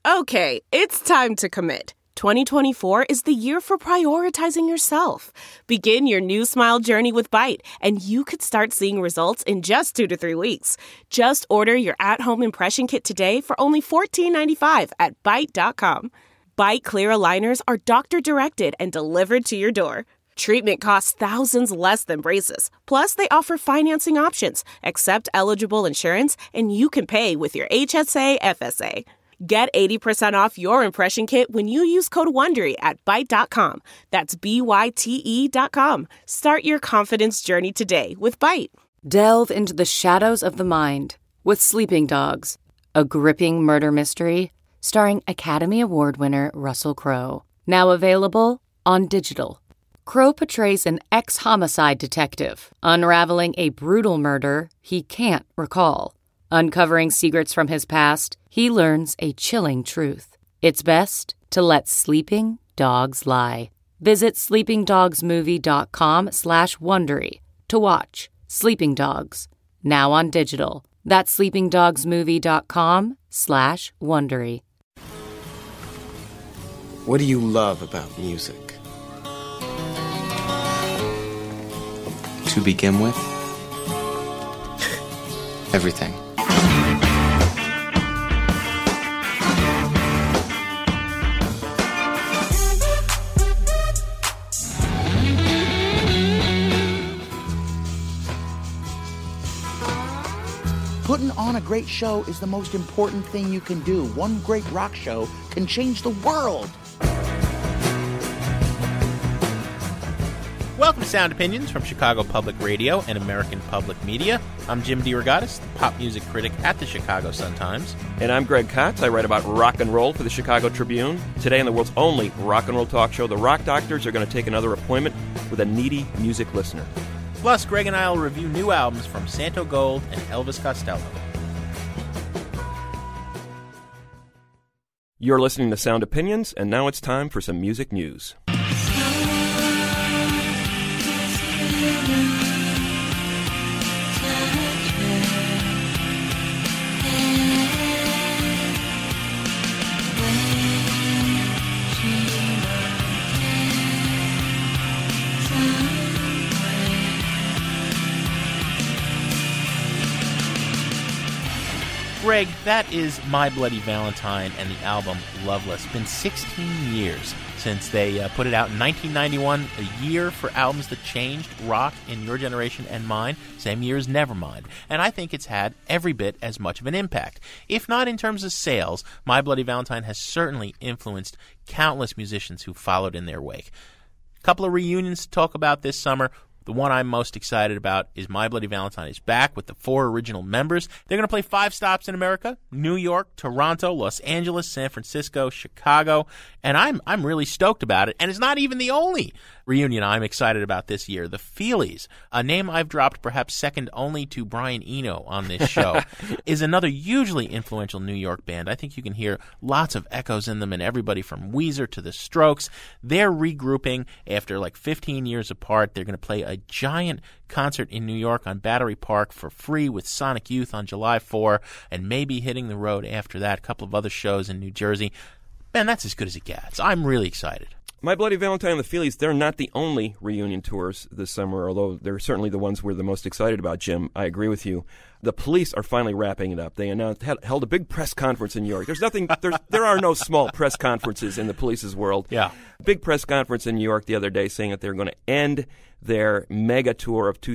Okay, it's time to commit. 2024 is the year for prioritizing yourself. Begin your new smile journey with Byte, and you could start seeing results in just 2 to 3 weeks. Just order your at-home impression kit today for only $14.95 at Byte.com. Byte Clear aligners are doctor-directed and delivered to your door. Treatment costs thousands less than braces. Plus, they offer financing options, accept eligible insurance, and you can pay with your HSA, FSA. Get 80% off your impression kit when you use code WONDERY at Byte.com. That's BYTE.com. Start your confidence journey today with Byte. Delve into the shadows of the mind with Sleeping Dogs, a gripping murder mystery starring Academy Award winner Russell Crowe. Now available on digital. Crowe portrays an ex-homicide detective unraveling a brutal murder he can't recall. Uncovering secrets from his past, he learns a chilling truth. It's best to let sleeping dogs lie. Visit sleepingdogsmovie.com/Wondery to watch Sleeping Dogs, now on digital. That's sleepingdogsmovie.com/Wondery. What do you love about music? To begin with, everything. Putting on a great show is the most important thing you can do. One great rock show can change the world. Welcome to Sound Opinions from Chicago Public Radio and American Public Media. I'm Jim DeRogatis, the pop music critic at the Chicago Sun-Times. And I'm Greg Kotz. I write about rock and roll for the Chicago Tribune. Today on the world's only rock and roll talk show, the Rock Doctors are going to take another appointment with a needy music listener. Plus, Greg and I will review new albums from Santo Gold and Elvis Costello. You're listening to Sound Opinions, and now it's time for some music news. Greg, that is My Bloody Valentine and the album Loveless. Been 16 years since they put it out in 1991, a year for albums that changed rock in your generation and mine, same year as Nevermind. And I think it's had every bit as much of an impact. If not in terms of sales, My Bloody Valentine has certainly influenced countless musicians who followed in their wake. A couple of reunions to talk about this summer. The one I'm most excited about is My Bloody Valentine is back with the 4 original members. They're going to play 5 stops in America: New York, Toronto, Los Angeles, San Francisco, Chicago. And I'm really stoked about it. And it's not even the only reunion I'm excited about this year. The Feelies, a name I've dropped perhaps second only to Brian Eno on this show, is another hugely influential New York band. I think you can hear lots of echoes in them, and everybody from Weezer to the Strokes. They're regrouping after like 15 years apart. They're going to play a giant concert in New York on Battery Park for free with Sonic Youth on July 4, and maybe hitting the road after that. A couple of other shows in New Jersey. Man, that's as good as it gets. I'm really excited. My Bloody Valentine and the Feelies, they're not the only reunion tours this summer, although they're certainly the ones we're the most excited about, Jim. I agree with you. The Police are finally wrapping it up. They held a big press conference in New York. There are no small press conferences in the Police's world. Yeah. Big press conference in New York the other day saying that they're going to end their mega tour of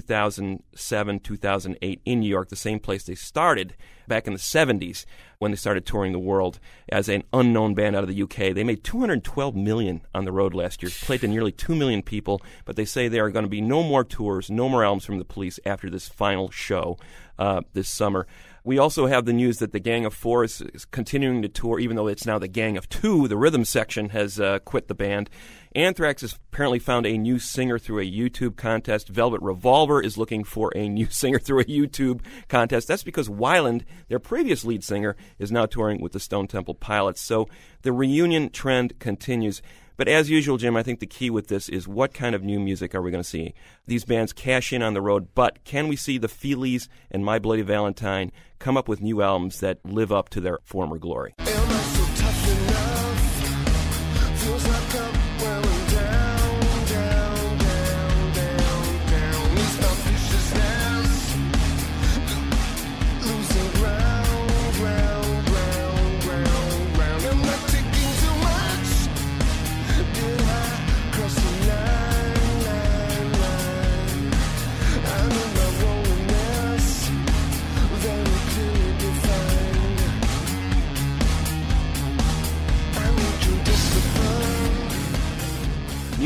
2007, 2008 in New York, the same place they started back in the 70s when they started touring the world as an unknown band out of the UK. They made $212 million on the road last year, played to nearly 2 million people, but they say there are going to be no more tours, no more albums from the Police after this final show this summer. We also have the news that the Gang of Four is continuing to tour, even though it's now the Gang of Two. The rhythm section has quit the band. Anthrax has apparently found a new singer through a YouTube contest. Velvet Revolver is looking for a new singer through a YouTube contest. That's because Weiland, their previous lead singer, is now touring with the Stone Temple Pilots. So the reunion trend continues. But as usual, Jim, I think the key with this is what kind of new music are we going to see? These bands cash in on the road, but can we see the Feelies and My Bloody Valentine come up with new albums that live up to their former glory? Am I so tough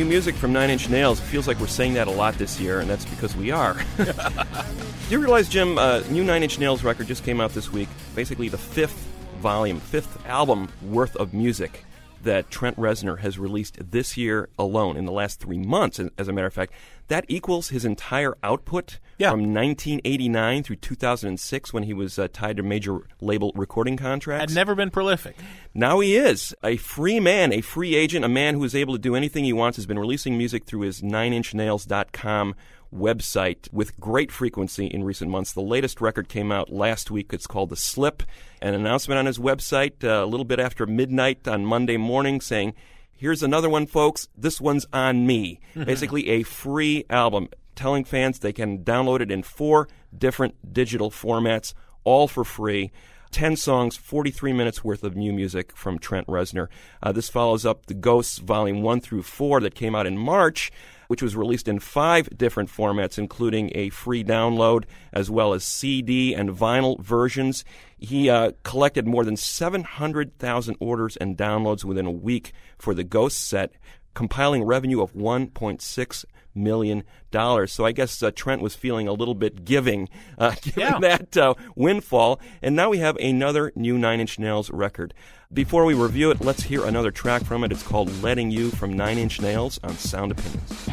new music from Nine Inch Nails. It feels like we're saying that a lot this year, and that's because we are. Do you realize, Jim, new Nine Inch Nails record just came out this week, basically the fifth album worth of music that Trent Reznor has released this year alone, in the last 3 months, as a matter of fact. That equals his entire output from 1989 through 2006, when he was tied to major label recording contracts. Had never been prolific. Now he is a free man, a free agent, a man who is able to do anything he wants, has been releasing music through his 9inchnails.com website with great frequency in recent months. The latest record came out last week. It's called The Slip. An announcement on his website a little bit after midnight on Monday morning saying, here's another one, folks. This one's on me. Basically a free album, telling fans they can download it in 4 different digital formats, all for free. 10 songs, 43 minutes worth of new music from Trent Reznor. This follows up The Ghosts Volume 1 through 4 that came out in March, which was released in 5 different formats, including a free download as well as CD and vinyl versions. He collected more than 700,000 orders and downloads within a week for the Ghost set, compiling revenue of $1.6 million. So I guess Trent was feeling a little bit given that windfall. And now we have another new Nine Inch Nails record. Before we review it, let's hear another track from it. It's called Letting You from Nine Inch Nails on Sound Opinions.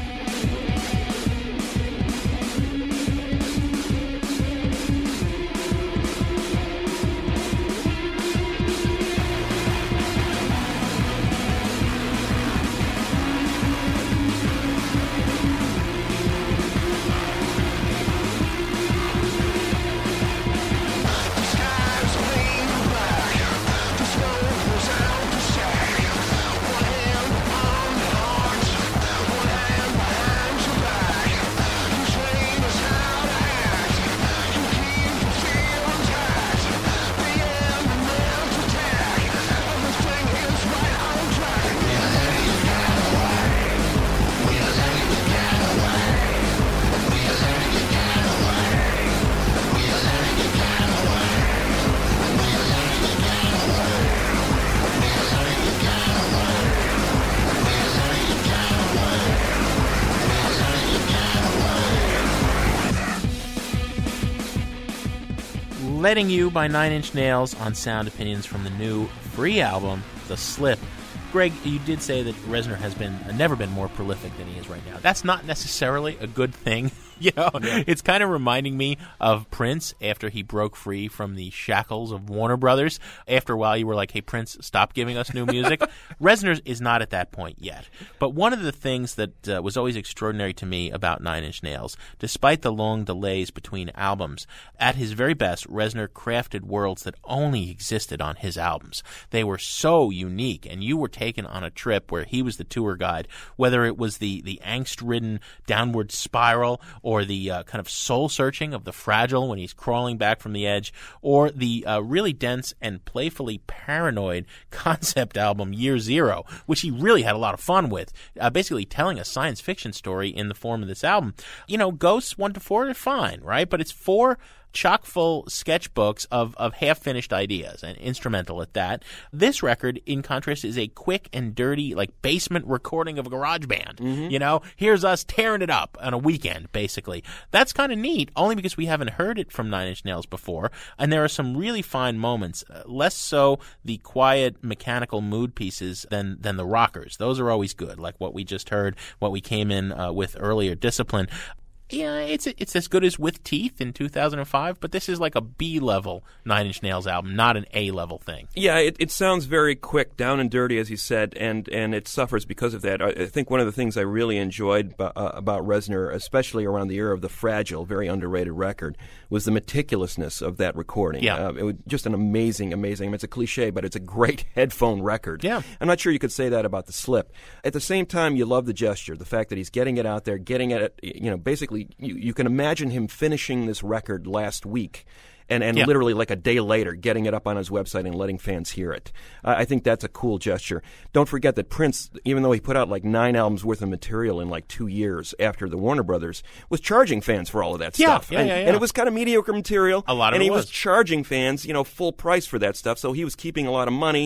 Letting You by Nine Inch Nails on Sound Opinions from the new free album, The Slip. Greg, you did say that Reznor has never been more prolific than he is right now. That's not necessarily a good thing. It's kind of reminding me of Prince after he broke free from the shackles of Warner Brothers. After a while, you were like, hey, Prince, stop giving us new music. Reznor is not at that point yet. But one of the things that was always extraordinary to me about Nine Inch Nails, despite the long delays between albums, at his very best, Reznor crafted worlds that only existed on his albums. They were so unique, and you were taken on a trip where he was the tour guide, whether it was the angst-ridden downward spiral or the kind of soul-searching of The Fragile when he's crawling back from the edge, or the really dense and playfully paranoid concept album Year Zero, which he really had a lot of fun with, basically telling a science fiction story in the form of this album. Ghosts 1 to 4 are fine, right? But it's 4 chock-full sketchbooks of half-finished ideas, and instrumental at that. This record, in contrast, is a quick and dirty, basement recording of a garage band. Mm-hmm. Here's us tearing it up on a weekend, basically. That's kind of neat, only because we haven't heard it from Nine Inch Nails before, and there are some really fine moments, less so the quiet, mechanical mood pieces than the rockers. Those are always good, like what we just heard, what we came in with earlier, Discipline. Yeah, it's as good as With Teeth in 2005, but this is like a B-level Nine Inch Nails album, not an A-level thing. Yeah, it sounds very quick, down and dirty, as you said, and it suffers because of that. I think one of the things I really enjoyed about Reznor, especially around the era of The Fragile, very underrated record, was the meticulousness of that recording. Yeah. It was just an amazing, I mean, it's a cliche, but it's a great headphone record. Yeah. I'm not sure you could say that about The Slip. At the same time, you love the gesture, the fact that he's getting it out there, getting it, basically, you can imagine him finishing this record last week and literally like a day later getting it up on his website and letting fans hear it. I think that's a cool gesture. Don't forget that Prince, even though he put out 9 albums worth of material in 2 years after the Warner Brothers, was charging fans for all of that stuff. And it was kind of mediocre material. A lot of and it he was charging fans, full price for that stuff, so he was keeping a lot of money.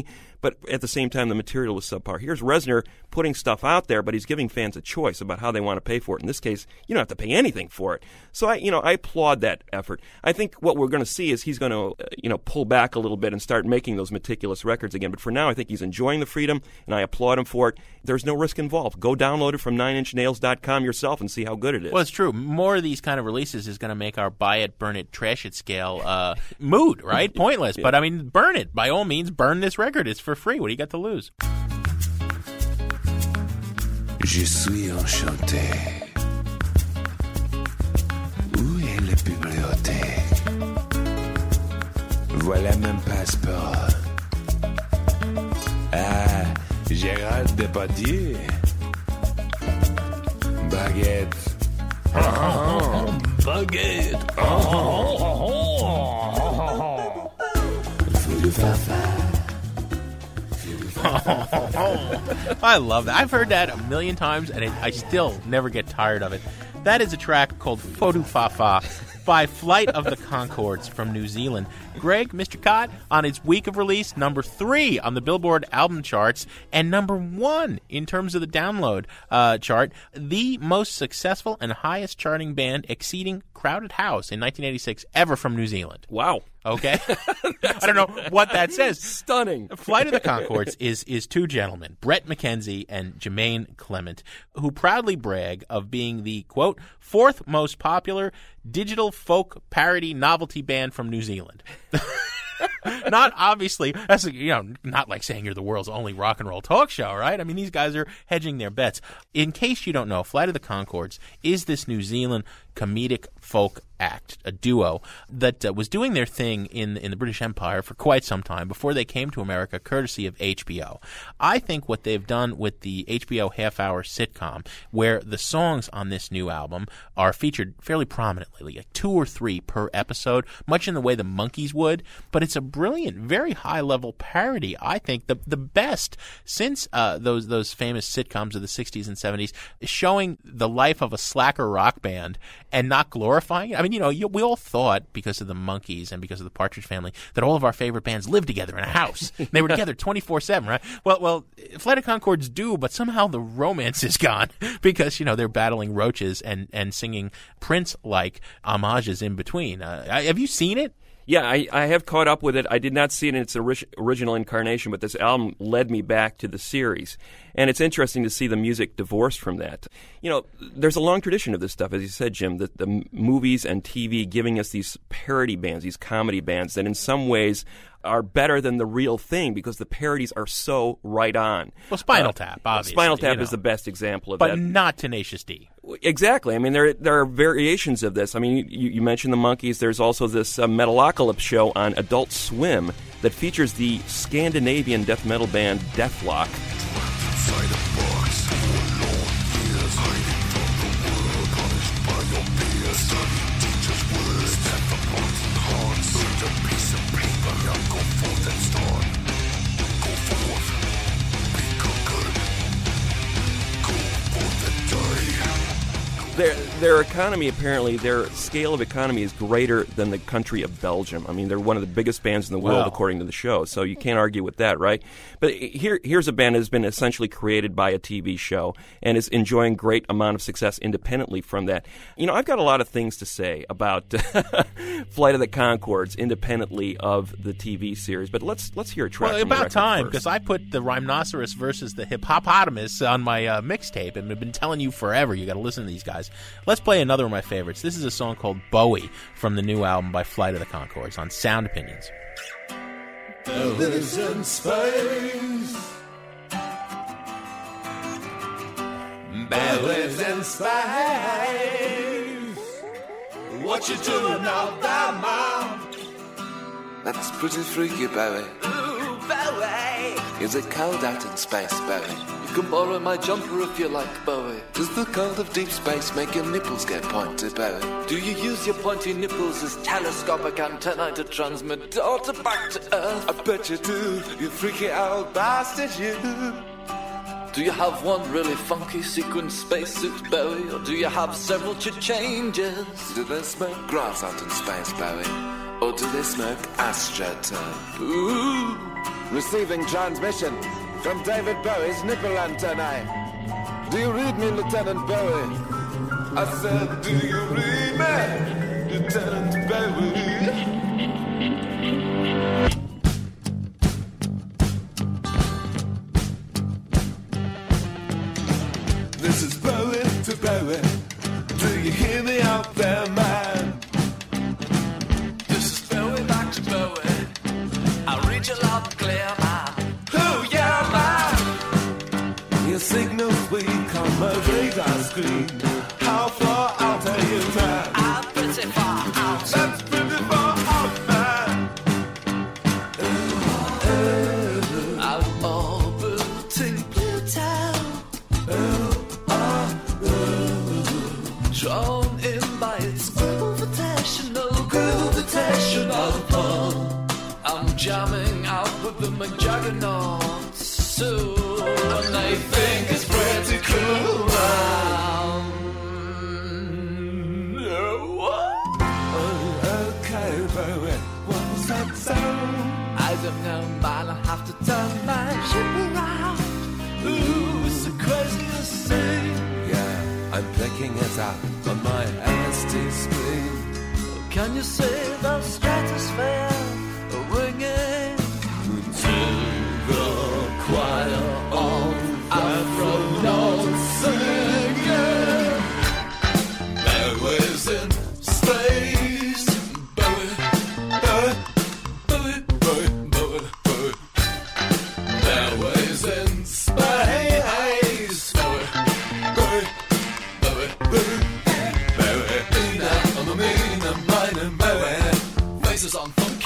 but at the same time the material was subpar. Here's Reznor putting stuff out there, but he's giving fans a choice about how they want to pay for it. In this case, you don't have to pay anything for it. So I applaud that effort. I think what we're going to see is he's going to pull back a little bit and start making those meticulous records again. But for now, I think he's enjoying the freedom, and I applaud him for it. There's no risk involved. Go download it from 9inchnails.com yourself and see how good it is. Well, it's true. More of these kind of releases is going to make our buy it, burn it, trash it scale moot, right? Pointless. Yeah. But, burn it. By all means, burn this record. It's for free. What do you got to lose? Je suis enchanté. Où est la bibliothèque? Voilà mon passeport. Ah, Gérald Depardieu. Baguette. Baguette. I love that. I've heard that a million times, and I still never get tired of it. That is a track called Fodu Fa Fa by Flight of the Conchords from New Zealand. Greg, Mr. Cott, on its week of release, number 3 on the Billboard album charts, and number 1 in terms of the download chart, the most successful and highest charting band exceeding Crowded House in 1986 ever from New Zealand. Wow. Okay? I don't know what that says. Stunning. Flight of the Conchords is two gentlemen, Brett McKenzie and Jermaine Clement, who proudly brag of being the, quote, 4th most popular digital folk parody novelty band from New Zealand. Not obviously, that's not like saying you're the world's only rock and roll talk show, right? These guys are hedging their bets. In case you don't know, Flight of the Conchords is this New Zealand comedic folk act, a duo that was doing their thing in the British Empire for quite some time before they came to America, courtesy of HBO. I think what they've done with the HBO half-hour sitcom, where the songs on this new album are featured fairly prominently, like 2 or 3 per episode, much in the way the Monkees would, but it's a brilliant, very high-level parody. I think the best since those famous sitcoms of the 60s and 70s, showing the life of a slacker rock band and not glorifying it. We all thought, because of the Monkees and because of the Partridge Family, that all of our favorite bands lived together in a house. They were together 24/7, right? Well, Flight of Conchords do, but somehow the romance is gone because, they're battling roaches and singing Prince-like homages in between. Have you seen it? Yeah, I have caught up with it. I did not see it in its original incarnation, but this album led me back to the series. And it's interesting to see the music divorced from that. There's a long tradition of this stuff, as you said, Jim, that the movies and TV giving us these parody bands, these comedy bands that in some ways are better than the real thing because the parodies are so right on. Well, Spinal Tap, obviously. Spinal Tap is the best example of that. But not Tenacious D. Exactly. There are variations of this. You mentioned the Monkees. There's also this Metalocalypse show on Adult Swim that features the Scandinavian death metal band Deathlock. Their economy, apparently, their scale of economy is greater than the country of Belgium. They're one of the biggest bands in the world, according to the show, so you can't argue with that, right? But here's a band that has been essentially created by a TV show and is enjoying great amount of success independently from that. I've got a lot of things to say about Flight of the Conchords independently of the TV series, but let's hear a track. Well, about time, because I put the Rhinoceros versus the Hippopotamus on my mixtape, and I've been telling you forever, you got to listen to these guys. Let's play another of my favorites. This is a song called Bowie from the new album by Flight of the Conchords on Sound Opinions. Bellies in space. Bellies in space. What you doing out there, Mom? That's pretty freaky, Bowie. Ooh, Bowie. Is it cold out in space, Bowie? You can borrow my jumper if you like, Bowie. Does the cold of deep space make your nipples get pointy, Bowie? Do you use your pointy nipples as telescopic antennae to transmit data back to Earth? I bet you do, you freaky old bastard, you. Do you have one really funky sequin spacesuit, Bowie? Or do you have several changes? Do they smoke grass out in space, Bowie? Or do they smoke astroturf? Ooh. Receiving transmission from David Bowie's nipple antennae. Do you read me, Lieutenant Bowie? I said, do you read me, Lieutenant Bowie? This is Bowie to Bowie. Do you hear me out there, man? This is Bowie back to Bowie. I read you loud and clear, man. Oh yeah, man. Your signal's weak on my radar screen. How far out are you, man? I'm pretty far out. That's pretty far out, man. I'm orbiting Pluto. Drawn in by its gravitational pull. I'm jamming out with the McJuggernauts soon, and they think it's pretty cool. Okay, Bowie, what was that sound? I don't know, man, I have to turn my ship around. Ooh, it's the craziest thing. Yeah, I'm picking it up on my LSD screen. Can you see the stratosphere ringing to the choir of astronauts singing? Bowie's in space. Bowie, Bowie, Bowie, Bowie, Bowie, Bowie. Bowie's in space. Bowie, Bowie, Bowie, Bowie. Faces on funky.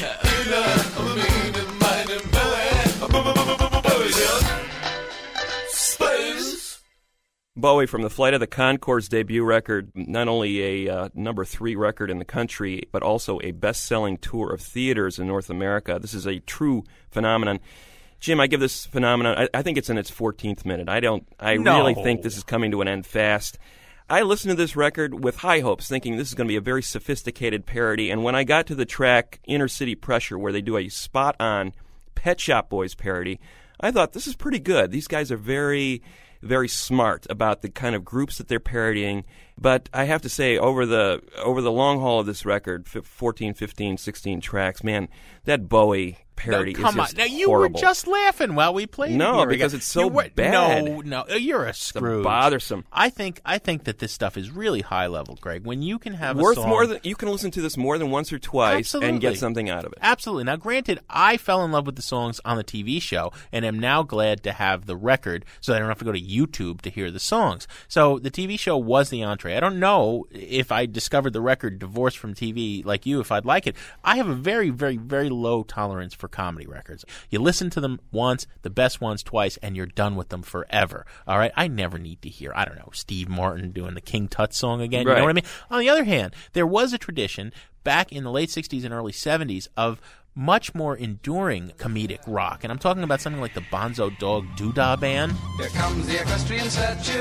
Bowie from the Flight of the Conchords debut record, not only a number 3 record in the country, but also a best-selling tour of theaters in North America. This is a true phenomenon. Jim, I give this phenomenon, I think it's in its 14th minute. I really think this is coming to an end fast. I listened to this record with high hopes, thinking this is going to be a very sophisticated parody, and when I got to the track Inner City Pressure, where they do a spot-on Pet Shop Boys parody, I thought this is pretty good. These guys are very, very smart about the kind of groups that they're parodying, but I have to say, over the long haul of this record, 14, 15, 16 tracks, man, that Bowie parody is just now, you horrible. were just laughing while we played it. No, because it's so bad. No, you're a Scrooge. It's bothersome. I think that this stuff is really high level, Greg. When you can have worth a song, more than you can listen to this more than once or twice Absolutely. And get something out of it. Absolutely. Now, granted, I fell in love with the songs on the TV show, and am now glad to have the record, so I don't have to go to YouTube to hear the songs. So the TV show was the entree. I don't know if I discovered the record divorced from TV like you, if I'd like it. I have a very, very, very low tolerance for comedy records. You listen to them once, the best ones twice, and you're done with them forever. All right? I never need to hear, I don't know, Steve Martin doing the King Tut song again. Right. You know what I mean? On the other hand, there was a tradition back in the late 60s and early 70s of much more enduring comedic rock. And I'm talking about something like the Bonzo Dog Doodah Band. Here comes the equestrian statue,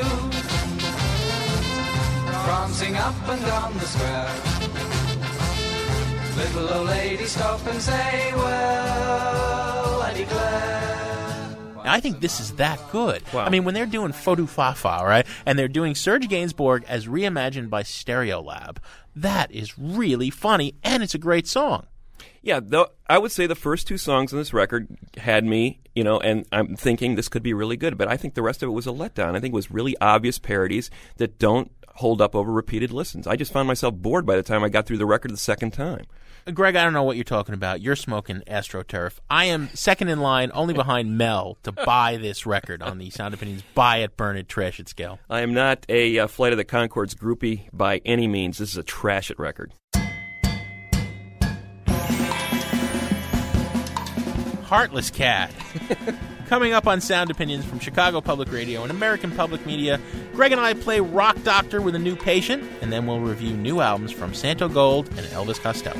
prancing up and down the square. Little old lady stop and say, well, I declare. I think this is that good. Wow. I mean, when they're doing Fodu Fafa, right, and they're doing Serge Gainsbourg as reimagined by Stereolab, that is really funny, and it's a great song. Yeah, I would say the first 2 songs on this record had me, and I'm thinking this could be really good, but I think the rest of it was a letdown. I think it was really obvious parodies that don't hold up over repeated listens. I just found myself bored by the time I got through the record the second time. Greg, I don't know what you're talking about. You're smoking AstroTurf. I am second in line, only behind Mel, to buy this record on the Sound Opinions Buy It, Burn It, Trash It scale. I am not a Flight of the Conchords groupie by any means. This is a trash it record. Heartless Cat. Coming up on Sound Opinions from Chicago Public Radio and American Public Media, Greg and I play Rock Doctor with a new patient, and then we'll review new albums from Santo Gold and Elvis Costello.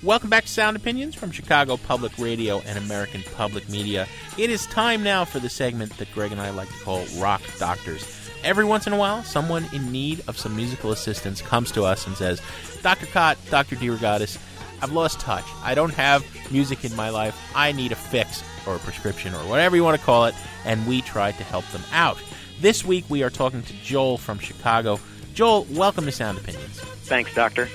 Welcome back to Sound Opinions from Chicago Public Radio and American Public Media. It is time now for the segment that Greg and I like to call Rock Doctors. Every once in a while, someone in need of some musical assistance comes to us and says, Dr. Cott, Dr. DeRogatis, I've lost touch. I don't have music in my life. I need a fix or a prescription or whatever you want to call it, and we try to help them out. This week, we are talking to Joel from Chicago. Joel, welcome to Sound Opinions. Thanks, Doctor.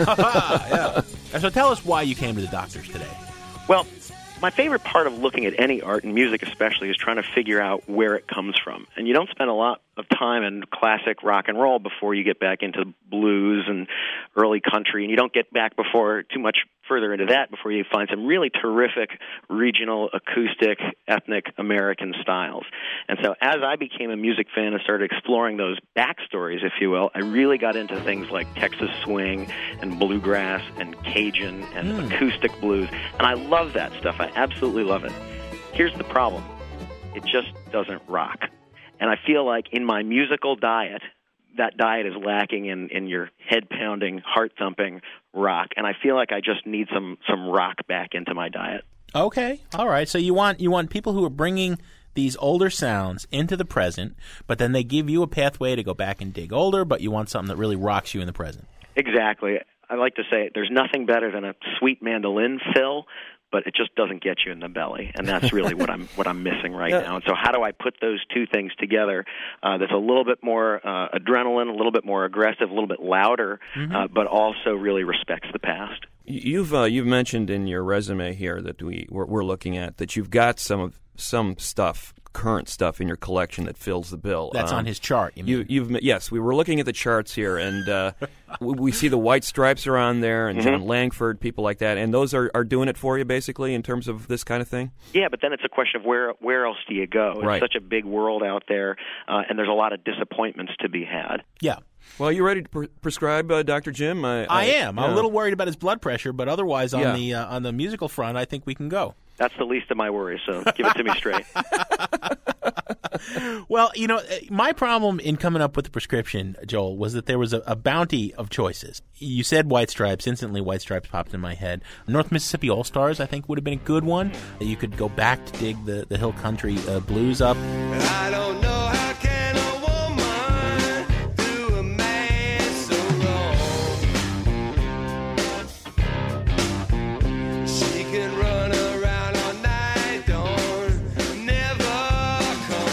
Yeah. So tell us why you came to the doctors today. Well, my favorite part of looking at any art, and music especially, is trying to figure out where it comes from. And you don't spend a lot of time in classic rock and roll before you get back into blues and early country, and you don't get back before too much further into that before you find some really terrific regional, acoustic, ethnic American styles. And so as I became a music fan and started exploring those backstories, if you will, I really got into things like Texas swing and bluegrass and Cajun and acoustic blues, and I love that stuff. I absolutely love it. Here's the problem. It just doesn't rock. And I feel like in my musical diet, that diet is lacking in your head-pounding, heart-thumping rock. And I feel like I just need some rock back into my diet. Okay. All right. So you want people who are bringing these older sounds into the present, but then they give you a pathway to go back and dig older, but you want something that really rocks you in the present. Exactly. I like to say there's nothing better than a sweet mandolin fill, but it just doesn't get you in the belly, and that's really what I'm missing right now. And so how do I put those two things together that's a little bit more adrenaline, a little bit more aggressive, a little bit louder, but also really respects the past? You've mentioned in your resume here that we're looking at that you've got some stuff, current stuff in your collection that fills the bill. That's on his chart. You mean? Yes, we were looking at the charts here, and we see the White Stripes are on there, and John Langford, people like that, and those are doing it for you basically in terms of this kind of thing. Yeah, but then it's a question of where else do you go? It's such a big world out there, and there's a lot of disappointments to be had. Yeah. Well, you ready to prescribe Dr. Jim? I am. I'm a little worried about his blood pressure, but otherwise on the musical front, I think we can go. That's the least of my worries, so give it to me straight. Well, my problem in coming up with the prescription, Joel, was that there was a bounty of choices. You said White Stripes. Instantly, White Stripes popped in my head. North Mississippi All-Stars, I think, would have been a good one. You could go back to dig the hill country blues up. And I don't know how can a woman do a man so wrong. She can run around all night, never come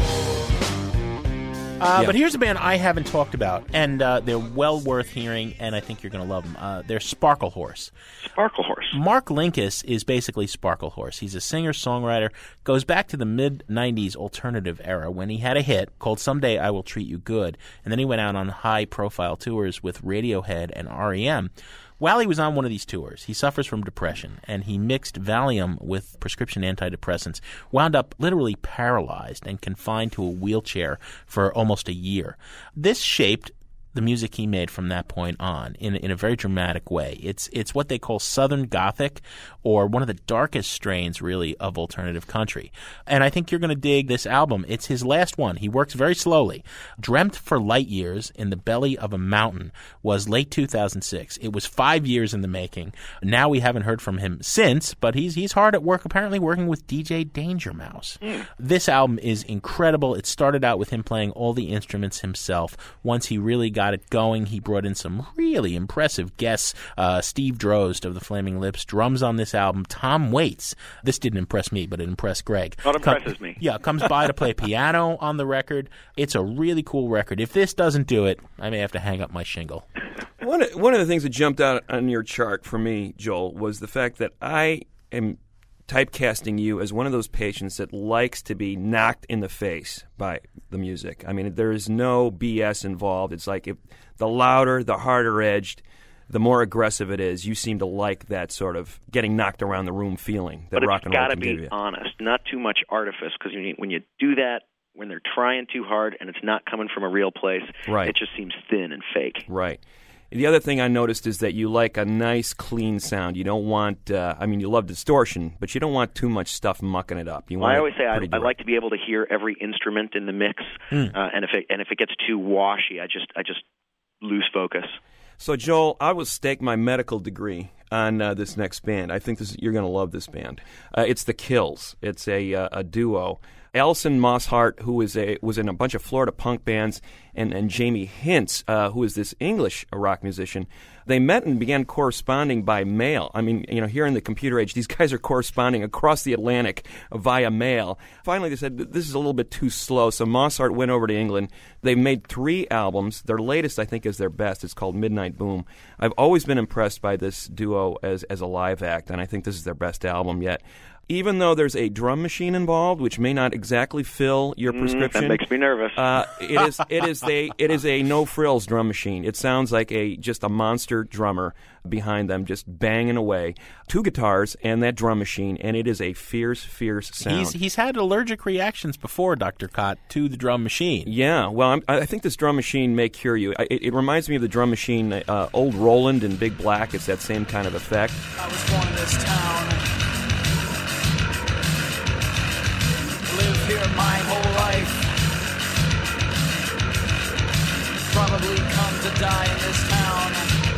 home. But here's a band I haven't talked about, and they're well worth hearing, and I think you're going to love them. They're Sparkle Horse. Sparkle Horse. Mark Linkous is basically Sparkle Horse. He's a singer-songwriter, goes back to the mid-'90s alternative era when he had a hit called Someday I Will Treat You Good, and then he went out on high-profile tours with Radiohead and R.E.M. While he was on one of these tours, he suffers from depression, and he mixed Valium with prescription antidepressants, wound up literally paralyzed and confined to a wheelchair for almost a year. This shaped the music he made from that point on in a very dramatic way. It's what they call Southern Gothic, or one of the darkest strains, really, of alternative country. And I think you're going to dig this album. It's his last one. He works very slowly. Dreamt for Light Years in the Belly of a Mountain was late 2006. It was 5 years in the making. Now we haven't heard from him since, but he's hard at work, apparently working with DJ Danger Mouse. This album is incredible. It started out with him playing all the instruments himself. Once he really got it going, he brought in some really impressive guests. Steve Drozd of the Flaming Lips drums on this album. Tom Waits, this didn't impress me, but it impressed Greg. It impresses me. Yeah, comes by to play piano on the record. It's a really cool record. If this doesn't do it, I may have to hang up my shingle. One of the things that jumped out on your chart for me, Joel, was the fact that I am typecasting you as one of those patients that likes to be knocked in the face by the music. I mean, there is no BS involved. It's like the louder, the harder edged, the more aggressive it is. You seem to like that sort of getting knocked around the room feeling that rock and roll can give you. But it's got to be honest, not too much artifice, because when you do that, when they're trying too hard and it's not coming from a real place, it just seems thin and fake. Right. The other thing I noticed is that you like a nice, clean sound. You don't want, you love distortion, but you don't want too much stuff mucking it up. I always say I like to be able to hear every instrument in the mix, and if it gets too washy, I just lose focus. So, Joel, I will stake my medical degree on this next band. I think you're going to love this band. It's the Kills. It's a duo. Alison Mosshart, who was in a bunch of Florida punk bands, and Jamie Hintz, who is this English rock musician. They met and began corresponding by mail. I mean, here in the computer age, these guys are corresponding across the Atlantic via mail. Finally, they said, this is a little bit too slow, so Mosshart went over to England. They made 3 albums. Their latest, I think, is their best. It's called Midnight Boom. I've always been impressed by this duo as a live act, and I think this is their best album yet. Even though there's a drum machine involved, which may not exactly fill your prescription, that makes me nervous. It is a no frills drum machine. It sounds like just a monster drummer behind them, just banging away. 2 guitars and that drum machine, and it is a fierce sound. He's had allergic reactions before, Dr. Cott, to the drum machine. Yeah, well, I think this drum machine may cure you. It reminds me of the drum machine, old Roland in Big Black. It's that same kind of effect. I was born in this town. Live here my whole life. Probably come to die in this town.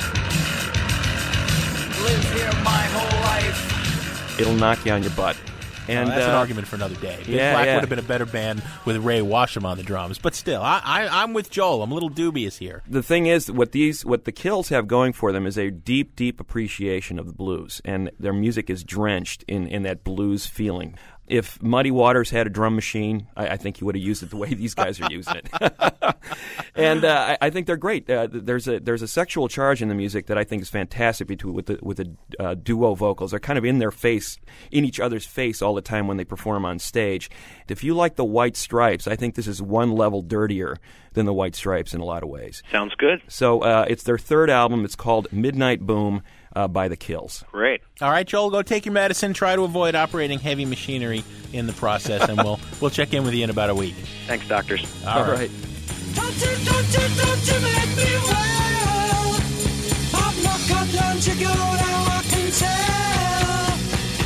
Live here my whole life. It'll knock you on your butt. And that's an argument for another day. Big Black would have been a better band with Ray Washam on the drums, but still, I'm with Joel. I'm a little dubious here. The thing is, what the Kills have going for them is a deep appreciation of the blues, and their music is drenched in that blues feeling. If Muddy Waters had a drum machine, I think he would have used it the way these guys are using it. And I think they're great. There's a sexual charge in the music that I think is fantastic with the duo vocals. They're kind of in each other's face all the time when they perform on stage. If you like the White Stripes, I think this is one level dirtier than the White Stripes in a lot of ways. Sounds good. So it's their 3rd album. It's called Midnight Boom. By the Kills. Great. All right, Joel, go take your medicine. Try to avoid operating heavy machinery in the process, and we'll check in with you in about a week. Thanks, doctors. All right. Don't you make me well. I'm not gonna let you go now, I can tell.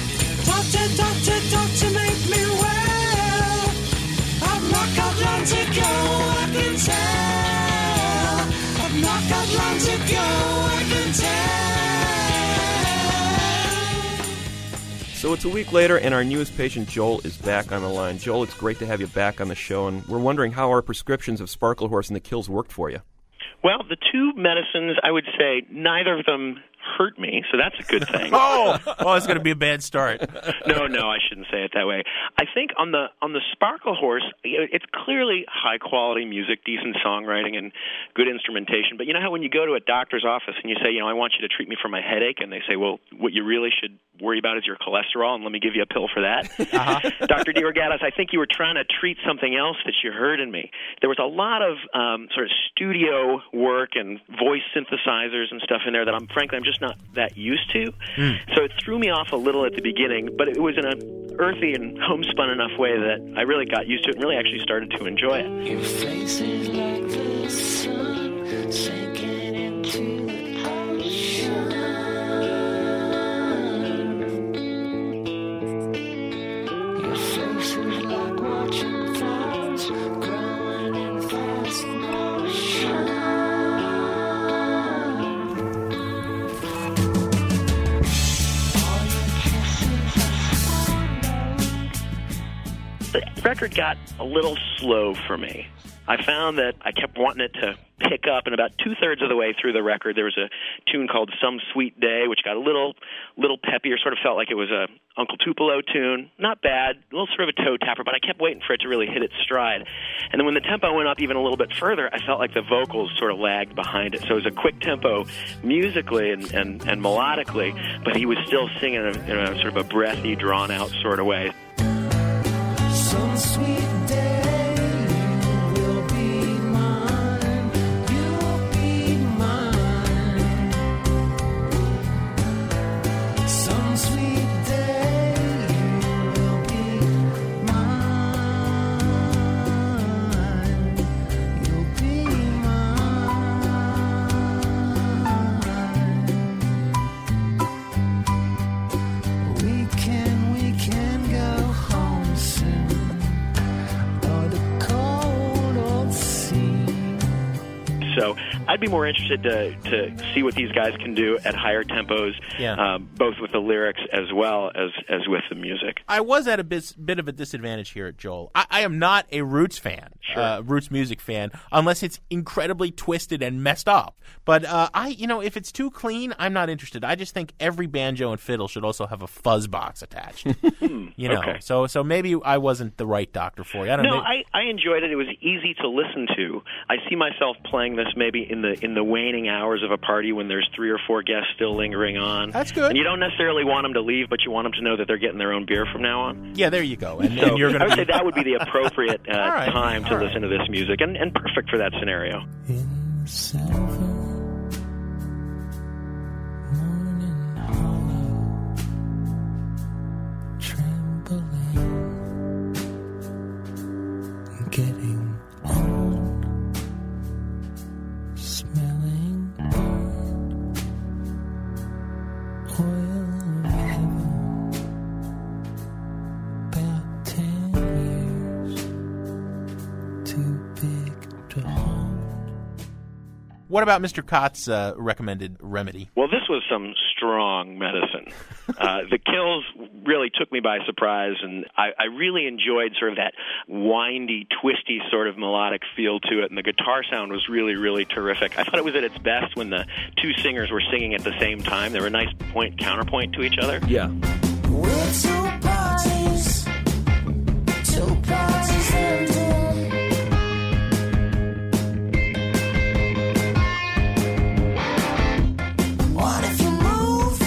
Don't you make me well. I'm not gonna let you go, I can tell. I'm not gonna let you go, I can tell. So it's a week later, and our newest patient, Joel, is back on the line. Joel, it's great to have you back on the show, and we're wondering how our prescriptions of Sparkle Horse and the Kills worked for you. Well, the 2 medicines, I would say neither of them hurt me, so that's a good thing. It's going to be a bad start. No, I shouldn't say it that way. I think on the Sparkle Horse, it's clearly high-quality music, decent songwriting, and good instrumentation. But you know how when you go to a doctor's office and you say, I want you to treat me for my headache, and they say, well, what you really should worry about is your cholesterol, and let me give you a pill for that. Dr. DeRogatis, I think you were trying to treat something else that you heard in me. There was a lot of sort of studio work and voice synthesizers and stuff in there that I'm just not that used to. So it threw me off a little at the beginning, but it was in an earthy and homespun enough way that I really got used to it and really actually started to enjoy it. Your face is like the sun sinking into the ocean. Your face is like watching flowers growing in fast motion. The record got a little slow for me. I found that I kept wanting it to pick up, and about 2/3 of the way through the record, there was a tune called Some Sweet Day, which got a little peppier, sort of felt like it was a Uncle Tupelo tune. Not bad, a little sort of a toe tapper, but I kept waiting for it to really hit its stride. And then when the tempo went up even a little bit further, I felt like the vocals sort of lagged behind it. So it was a quick tempo musically and melodically, but he was still singing in a sort of a breathy, drawn-out sort of way. Some sweet day you will be mine, you'll be mine. Some sweet day you will be mine, you'll be mine. We can go home soon. I'd be more interested to see what these guys can do at higher tempos, both with the lyrics as well as with the music. I was at a bit of a disadvantage here, Joel. I am not a Roots fan, Roots music fan, unless it's incredibly twisted and messed up. But if it's too clean, I'm not interested. I just think every banjo and fiddle should also have a fuzz box attached. Okay. So maybe I wasn't the right doctor for you. I enjoyed it. It was easy to listen to. I see myself playing this maybe in the waning hours of a party when there's 3 or 4 guests still lingering on. That's good. And you don't necessarily want them to leave, but you want them to know that they're getting their own beer from now on. Yeah, there you go. And you're going to say that would be the appropriate time to listen to this music, and perfect for that scenario. In silver, morning hollow, trembling, getting old, smelling burnt, oil of heaven, about 10 years, too big to hold. What about Mr. Kott's recommended remedy? Well, this was some strong medicine. The Kills really took me by surprise, and I really enjoyed sort of that windy, twisty sort of melodic feel to it, and the guitar sound was really, really terrific. I thought it was at its best when the two singers were singing at the same time. They were a nice counterpoint to each other. Yeah. We're two parties ended. What if you move?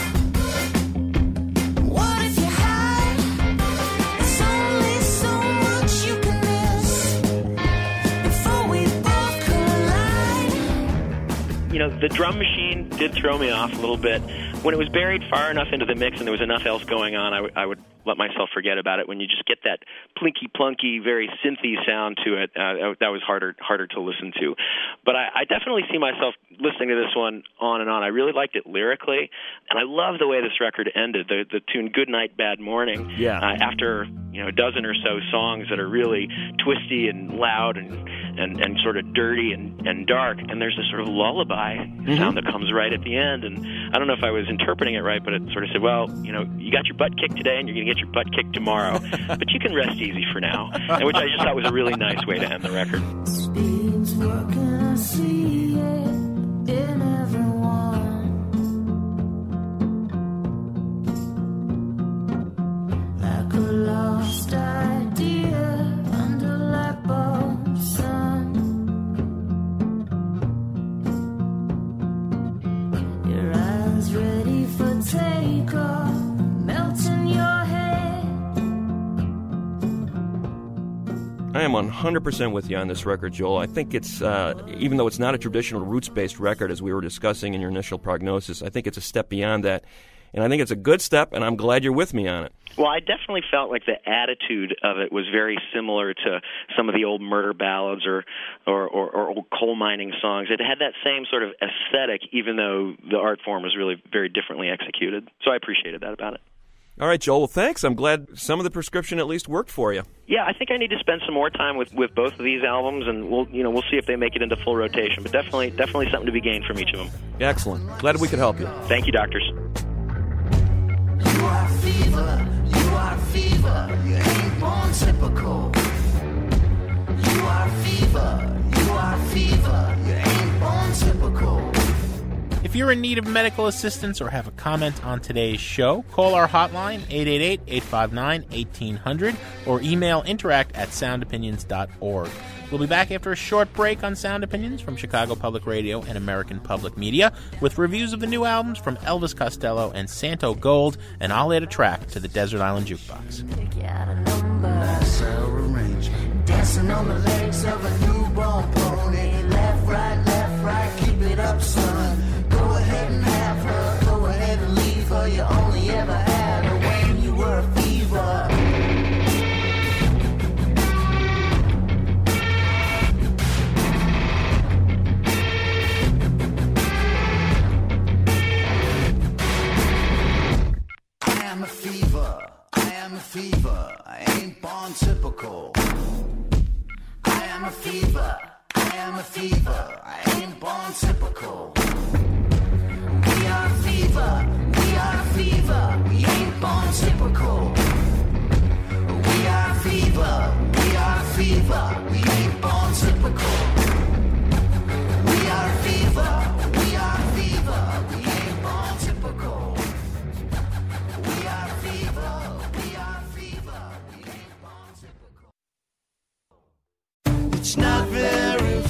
What if you hide? There's only so much you can miss before we both collide. The drum machine did throw me off a little bit. When it was buried far enough into the mix and there was enough else going on, I would let myself forget about it. When you just get that plinky-plunky, very synthy sound to it, that was harder to listen to. But I definitely see myself listening to this one on and on. I really liked it lyrically, and I love the way this record ended. The tune "Good Night, Bad Morning." Yeah. After a dozen or so songs that are really twisty and loud and sort of dirty and dark, and there's this sort of lullaby sound that comes right at the end. And I don't know if I was interpreting it right, but it sort of said, well, you got your butt kicked today, and you're going to get your butt kicked tomorrow, but you can rest easy for now, and which I just thought was a really nice way to end the record. Speed's working, I see it in everyone. Like a lost idea under light bulb sun. Your eyes ready for takeoff, melting your head. I am 100% with you on this record, Joel. I think it's, even though it's not a traditional roots-based record, as we were discussing in your initial prognosis, I think it's a step beyond that. And I think it's a good step, and I'm glad you're with me on it. Well, I definitely felt like the attitude of it was very similar to some of the old murder ballads or old coal mining songs. It had that same sort of aesthetic, even though the art form was really very differently executed. So I appreciated that about it. All right, Joel. Well, thanks. I'm glad some of the prescription at least worked for you. Yeah, I think I need to spend some more time with both of these albums, and we'll see if they make it into full rotation. But definitely something to be gained from each of them. Excellent. Glad we could help you. Thank you, doctors. You are fever, you ain't born typical. You are fever, you ain't born typical. If you're in need of medical assistance or have a comment on today's show, call our hotline, 888-859-1800, or email interact@soundopinions.org. We'll be back after a short break on Sound Opinions from Chicago Public Radio and American Public Media with reviews of the new albums from Elvis Costello and Santo Gold, and I'll add a track to the Desert Island Jukebox. Nice arrangement. Dancing on the legs of a newborn pony. Left, right, keep it up, son. Go ahead and have her, go ahead and leave her. You only ever had her when you were a fever. I am a fever, I ain't born typical. I am a fever, I am a fever. I ain't born typical. We are fever. We are fever. We ain't born typical. We are fever. We are fever. We ain't born typical. We are fever. We are fever. We ain't born typical. We are fever. We are fever. We ain't born typical. It's not very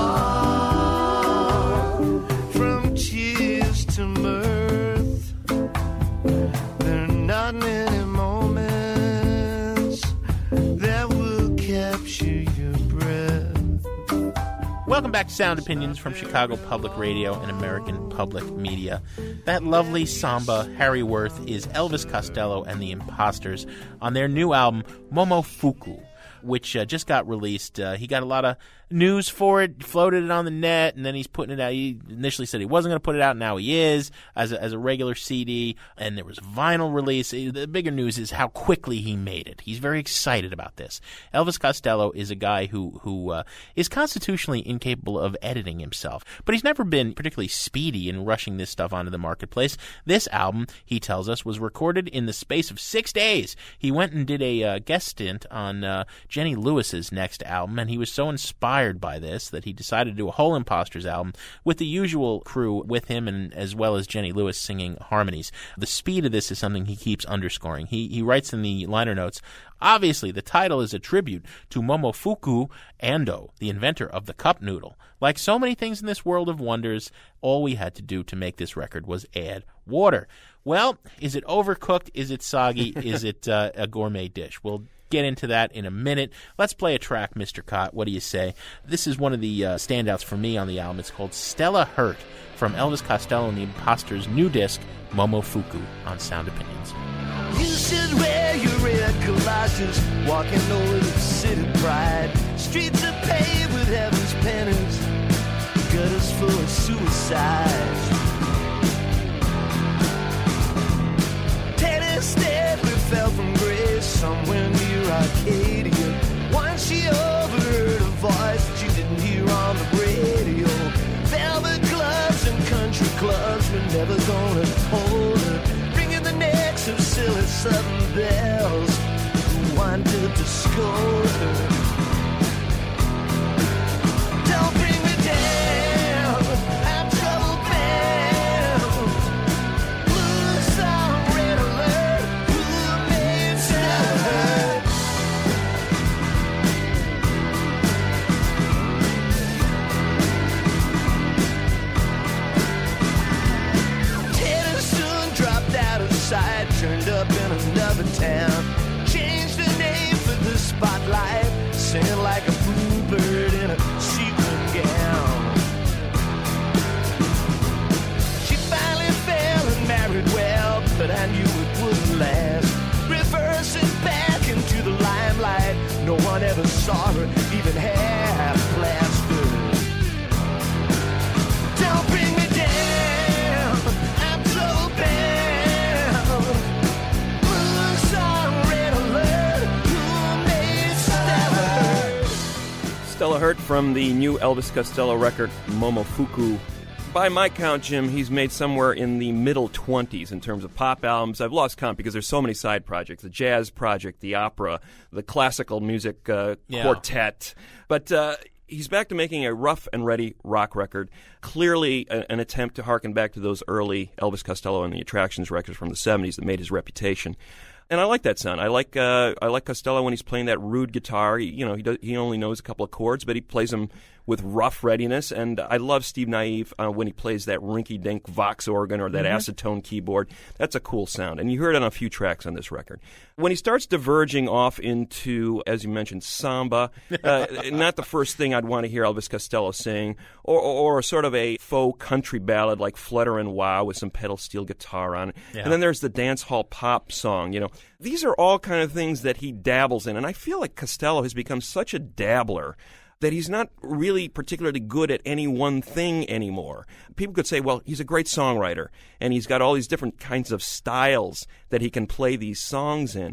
far from tears to mirth. There are not many moments that will capture your breath. Welcome back to Sound Opinions from Chicago Public Radio and American Public Media. That lovely samba, Harry Worth, is Elvis Costello and the Imposters on their new album, Momofuku, which just got released. He got a lot of news for it, floated it on the net, and then he's putting it out. He initially said he wasn't going to put it out. Now he is, as a regular CD, and there was a vinyl release. The bigger news is how quickly he made it. He's very excited about this. Elvis Costello is a guy who is constitutionally incapable of editing himself, but he's never been particularly speedy in rushing this stuff onto the marketplace. This album, he tells us, was recorded in the space of 6 days. He went and did a guest stint on Jenny Lewis's next album, and he was so inspired by this that he decided to do a whole Imposters album with the usual crew with him, and as well as Jenny Lewis singing harmonies. The speed of this is something he keeps underscoring. He writes in the liner notes, obviously the title is a tribute to Momofuku Ando, the inventor of the cup noodle. Like so many things in this world of wonders, all we had to do to make this record was add water. Well, is it overcooked? Is it soggy? Is it a gourmet dish? We'll get into that in a minute. Let's play a track, Mr. Cott. What do you say? This is one of the standouts for me on the album. It's called Stella Hurt from Elvis Costello and the Imposters' new disc, Momofuku, on Sound Opinions. You should wear your red galoshes, walking over the city pride. Streets are paved with heaven's pennies, gutters full of suicides. Teddy Stedley fell from grace somewhere near Arcadia. Once she overheard a voice that you didn't hear on the radio. Velvet gloves and country clubs were never gonna hold her, ringing the necks of silly southern bells who wanted to scold her. Don't bring me down, I'm trouble bound. Blue song, red alert, who made Stella Hurt? Teddy soon dropped out of sight, turned up in another town, changed the name for the spotlight, sang like a bluebird in a sequin gown. She finally fell and married well, but I knew it wouldn't last. Reversing back into the limelight, no one ever saw her even half plastered. Don't bring me down, I'm so bound. Blue song, red alert, who made Stella Hurt? Stella Hurt from the new Elvis Costello record, Momofuku. By my count, Jim, he's made somewhere in the middle 20s in terms of pop albums. I've lost count because there's so many side projects. The jazz project, the opera, the classical music quartet. But he's back to making a rough and ready rock record. Clearly an attempt to harken back to those early Elvis Costello and the Attractions records from the 70s that made his reputation. And I like that sound. I like Costello when he's playing that rude guitar. He only knows a couple of chords, but he plays them with rough readiness. And I love Steve Naive when he plays that rinky-dink Vox organ or that acetone keyboard. That's a cool sound. And you heard it on a few tracks on this record. When he starts diverging off into, as you mentioned, samba, not the first thing I'd want to hear Elvis Costello sing, or sort of a faux country ballad like Flutter and Wow with some pedal steel guitar on it. Yeah. And then there's the dance hall pop song, These are all kind of things that he dabbles in. And I feel like Costello has become such a dabbler that he's not really particularly good at any one thing anymore. People could say, well, he's a great songwriter, and he's got all these different kinds of styles that he can play these songs in.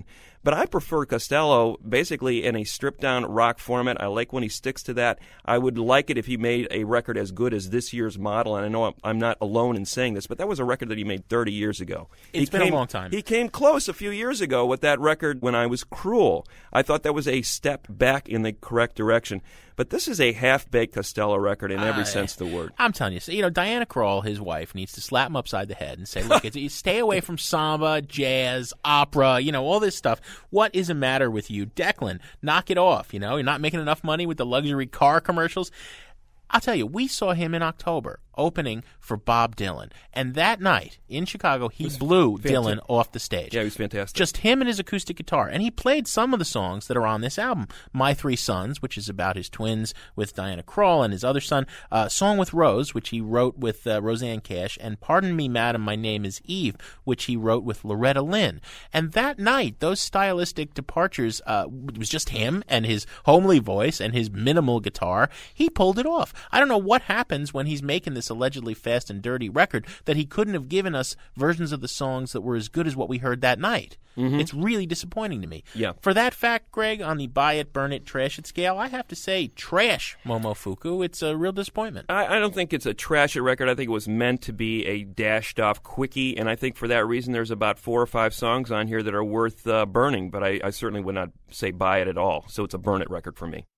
But I prefer Costello basically in a stripped-down rock format. I like when he sticks to that. I would like it if he made a record as good as this year's Model, and I know I'm not alone in saying this, but that was a record that he made 30 years ago. It's been a long time. He came close a few years ago with that record When I Was Cruel. I thought that was a step back in the correct direction. But this is a half-baked Costello record in every sense of the word. I'm telling you, Diana Krall, his wife, needs to slap him upside the head and say, look, stay away from samba, jazz, opera, all this stuff. What is the matter with you? Declan, knock it off, You're not making enough money with the luxury car commercials. I'll tell you, we saw him in October opening for Bob Dylan. And that night in Chicago, he blew Dylan off the stage. Yeah, he was fantastic. Just him and his acoustic guitar. And he played some of the songs that are on this album. My Three Sons, which is about his twins with Diana Krall and his other son. Song with Rose, which he wrote with Roseanne Cash. And Pardon Me, Madam, My Name is Eve, which he wrote with Loretta Lynn. And that night, those stylistic departures, it was just him and his homely voice and his minimal guitar. He pulled it off. I don't know what happens when he's making this allegedly fast and dirty record that he couldn't have given us versions of the songs that were as good as what we heard that night. Mm-hmm. It's really disappointing to me. Yeah. For that fact, Greg, on the buy it, burn it, trash it scale, I have to say trash Momofuku. It's a real disappointment. I don't think it's a trash it record. I think it was meant to be a dashed-off quickie, and I think for that reason there's about 4 or 5 songs on here that are worth burning, but I certainly would not say buy it at all. So it's a burn it record for me.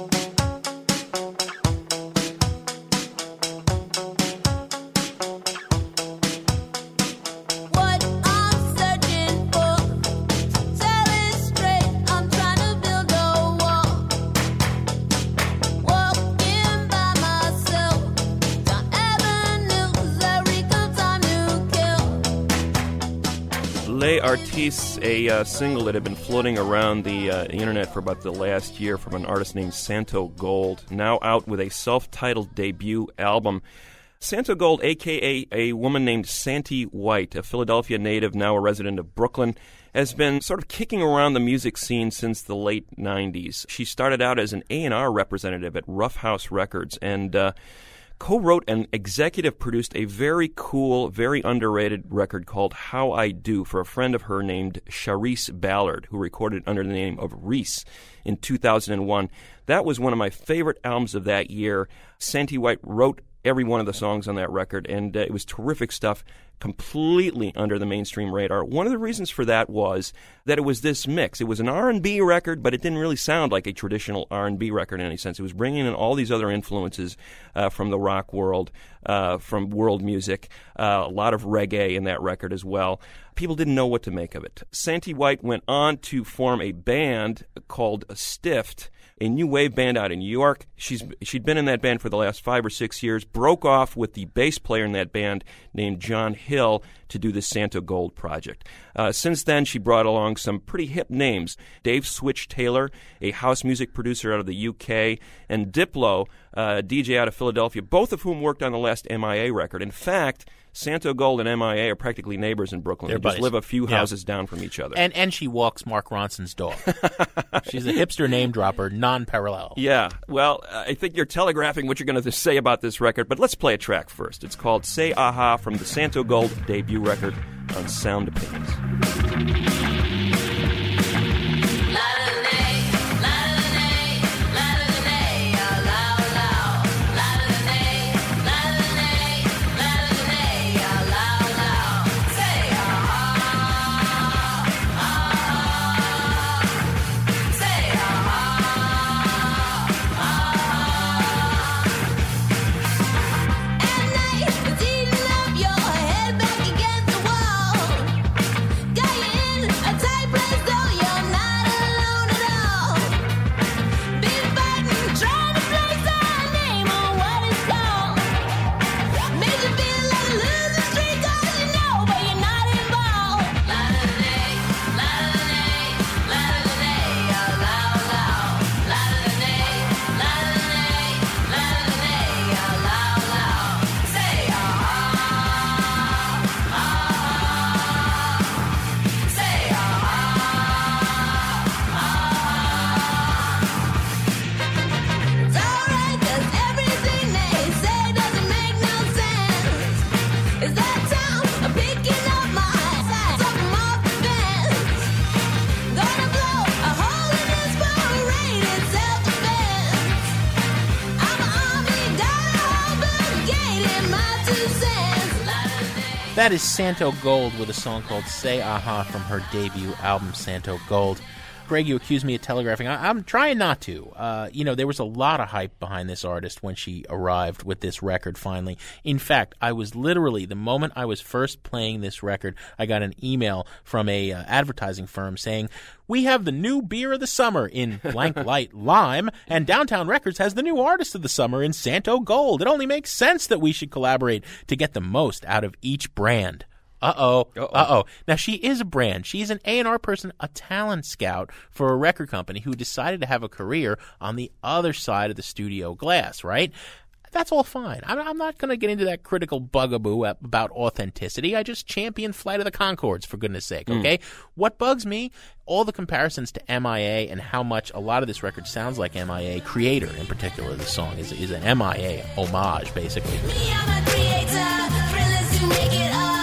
Les Artistes, a single that had been floating around the internet for about the last year from an artist named Santo Gold, now out with a self-titled debut album. Santo Gold, a.k.a. a woman named Santi White, a Philadelphia native, now a resident of Brooklyn, has been sort of kicking around the music scene since the late 90s. She started out as an A&R representative at Rough House Records and co-wrote and executive produced a very cool, very underrated record called How I Do for a friend of her named Charisse Ballard, who recorded under the name of Reese in 2001. That was one of my favorite albums of that year. Santi White wrote every one of the songs on that record, and it was terrific stuff, completely under the mainstream radar. One of the reasons for that was that it was this mix. It was an R&B record, but it didn't really sound like a traditional R&B record in any sense. It was bringing in all these other influences from the rock world, from world music, a lot of reggae in that record as well. People didn't know what to make of it. Santi White went on to form a band called Stiffed, a new wave band out in New York. She'd been in that band for the last 5 or 6 years, broke off with the bass player in that band named John Hill to do the Santo Gold project. Since then, she brought along some pretty hip names. Dave Switch Taylor, a house music producer out of the UK, and Diplo, a DJ out of Philadelphia, both of whom worked on the last MIA record. In fact, Santo Gold and MIA are practically neighbors in Brooklyn. They just live a few houses down from each other. And she walks Mark Ronson's dog. She's a hipster name dropper, non-parallel. Yeah. Well, I think you're telegraphing what you're going to say about this record, but let's play a track first. It's called Say Aha from the Santo Gold debut record on Sound Opinions. Your head back against the wall. Got you in a tight place. That is Santo Gold with a song called Say Aha from her debut album, Santo Gold. Greg, you accused me of telegraphing. I'm trying not to. There was a lot of hype behind this artist when she arrived with this record finally. In fact, I was literally, the moment I was first playing this record, I got an email from a advertising firm saying, "We have the new beer of the summer in blank light lime, and Downtown Records has the new artist of the summer in Santo Gold. It only makes sense that we should collaborate to get the most out of each brand." Uh-oh. Now, she is a brand. She's an A&R person, a talent scout for a record company who decided to have a career on the other side of the studio glass, right? That's all fine. I'm not going to get into that critical bugaboo about authenticity. I just champion Flight of the Conchords, for goodness sake, okay? What bugs me, all the comparisons to MIA and how much a lot of this record sounds like MIA. Creator, in particular, the song is an MIA homage, basically. Me, I'm a creator, thrillers to make it up.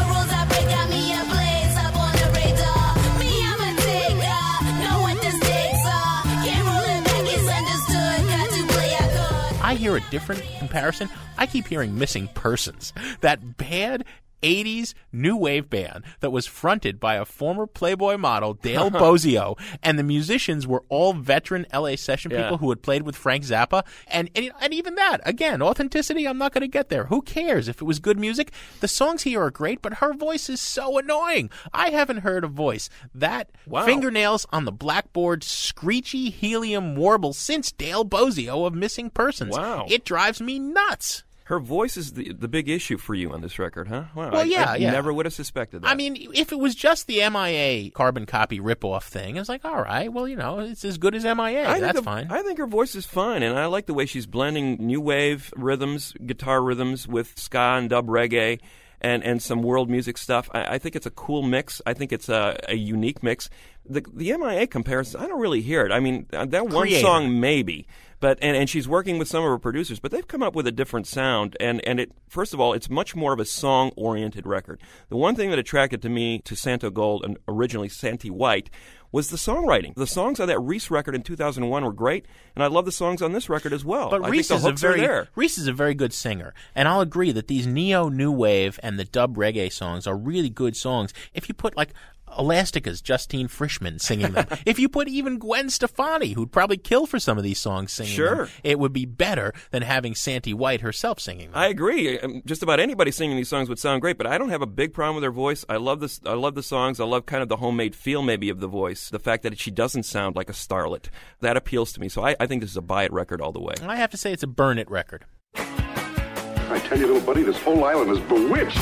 I hear a different comparison. I keep hearing Missing Persons, that bad 80s new wave band that was fronted by a former Playboy model, Dale Bozio, and the musicians were all veteran LA session people who had played with Frank Zappa. And even that, again, authenticity, I'm not going to get there. Who cares if it was good music? The songs here are great, but her voice is so annoying. I haven't heard a voice that fingernails on the blackboard, screechy helium warble since Dale Bozio of Missing Persons. Wow. It drives me nuts. Her voice is the big issue for you on this record, huh? Wow, well, I never would have suspected that. I mean, if it was just the MIA carbon copy ripoff thing, it's like, all right, well, it's as good as MIA. That's fine. I think her voice is fine, and I like the way she's blending new wave rhythms, guitar rhythms with ska and dub reggae and some world music stuff. I think it's a cool mix. I think it's a unique mix. The MIA comparison, I don't really hear it. I mean, that one song maybe. But and she's working with some of her producers, but they've come up with a different sound. And it, first of all, it's much more of a song-oriented record. The one thing that attracted me to Santo Gold, and originally Santy White, was the songwriting. The songs on that Reese record in 2001 were great, and I love the songs on this record as well. But Reese is a very good singer, and I'll agree that these neo-new wave and the dub reggae songs are really good songs. If you put like Elastica's Justine Frischmann singing them. If you put even Gwen Stefani, who'd probably kill for some of these songs singing them, it would be better than having Santy White herself singing them. I agree. Just about anybody singing these songs would sound great, but I don't have a big problem with her voice. I love this. I love the songs. I love kind of the homemade feel maybe of the voice. The fact that she doesn't sound like a starlet. That appeals to me. So I think this is a buy it record all the way. I have to say it's a burn it record. I tell you, little buddy, this whole island is bewitched.